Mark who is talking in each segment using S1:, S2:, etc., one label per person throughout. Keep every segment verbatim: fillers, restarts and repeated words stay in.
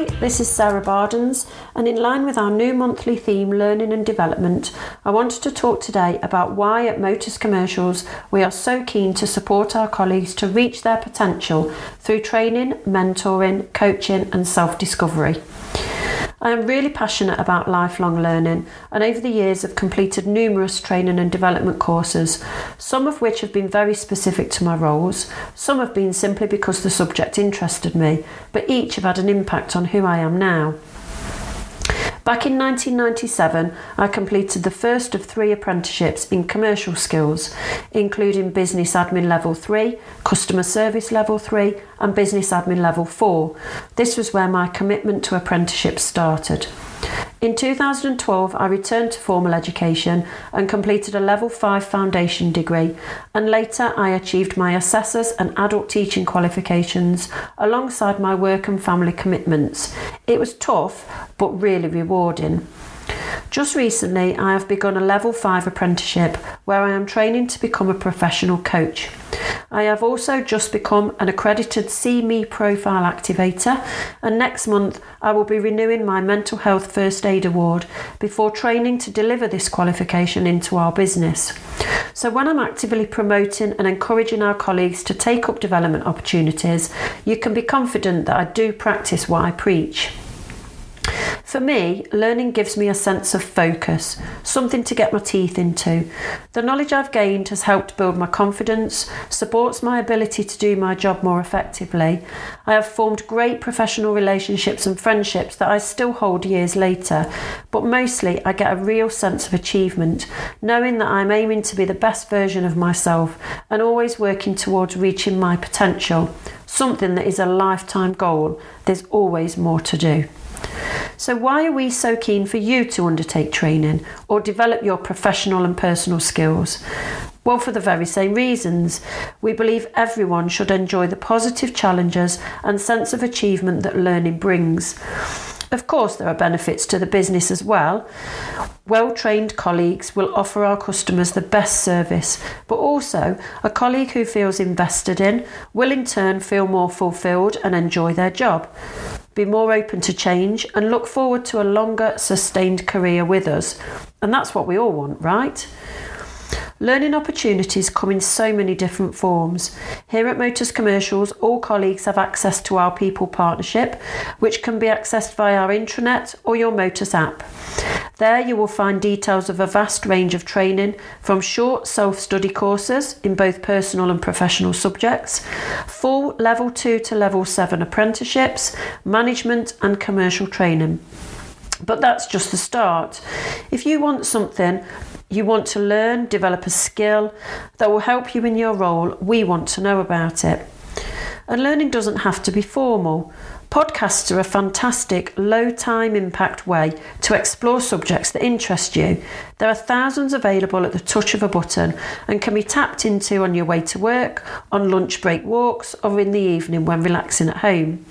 S1: Hi, this is Sarah Bardens, and in line with our new monthly theme, Learning and Development, I wanted to talk today about why at Motors Commercials we are so keen to support our colleagues to reach their potential through training, mentoring, coaching and self-discovery. I am really passionate about lifelong learning, and over the years have completed numerous training and development courses, some of which have been very specific to my roles, some have been simply because the subject interested me, but each have had an impact on who I am now. Back in nineteen ninety-seven, I completed the first of three apprenticeships in commercial skills, including Business Admin Level three, Customer Service Level three and Business Admin Level four. This was where my commitment to apprenticeships started. In two thousand twelve, I returned to formal education and completed a Level five foundation degree, and later I achieved my assessors and adult teaching qualifications alongside my work and family commitments. It was tough, but really rewarding. Just recently, I have begun a Level five apprenticeship where I am training to become a professional coach. I have also just become an accredited See Me Profile Activator, and next month I will be renewing my Mental Health First Aid Award before training to deliver this qualification into our business. So when I'm actively promoting and encouraging our colleagues to take up development opportunities, you can be confident that I do practice what I preach. For me, learning gives me a sense of focus, something to get my teeth into. The knowledge I've gained has helped build my confidence, supports my ability to do my job more effectively. I have formed great professional relationships and friendships that I still hold years later, but mostly I get a real sense of achievement, knowing that I'm aiming to be the best version of myself and always working towards reaching my potential, something that is a lifetime goal. There's always more to do. So why are we so keen for you to undertake training or develop your professional and personal skills? Well, for the very same reasons. We believe everyone should enjoy the positive challenges and sense of achievement that learning brings. Of course, there are benefits to the business as well. Well-trained colleagues will offer our customers the best service, but also a colleague who feels invested in will in turn feel more fulfilled and enjoy their job, be more open to change and look forward to a longer, sustained career with us. And that's what we all want, right? Learning opportunities come in so many different forms. Here at Motors Commercials, all colleagues have access to our People Partnership, which can be accessed via our intranet or your Motors app. There you will find details of a vast range of training, from short self-study courses in both personal and professional subjects, full Level two to Level seven apprenticeships, management and commercial training. But that's just the start. If you want something, you want to learn, develop a skill that will help you in your role, we want to know about it. And learning doesn't have to be formal. Podcasts are a fantastic, low-time impact way to explore subjects that interest you. There are thousands available at the touch of a button and can be tapped into on your way to work, on lunch break walks, or in the evening when relaxing at home.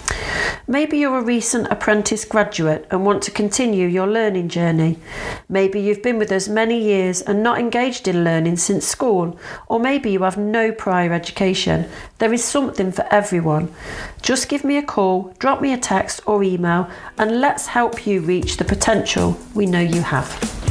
S1: Maybe you're a recent apprentice graduate and want to continue your learning journey. Maybe you've been with us many years and not engaged in learning since school, or maybe you have no prior education. There is something for everyone. Just give me a call, drop me a text or email, and let's help you reach the potential we know you have.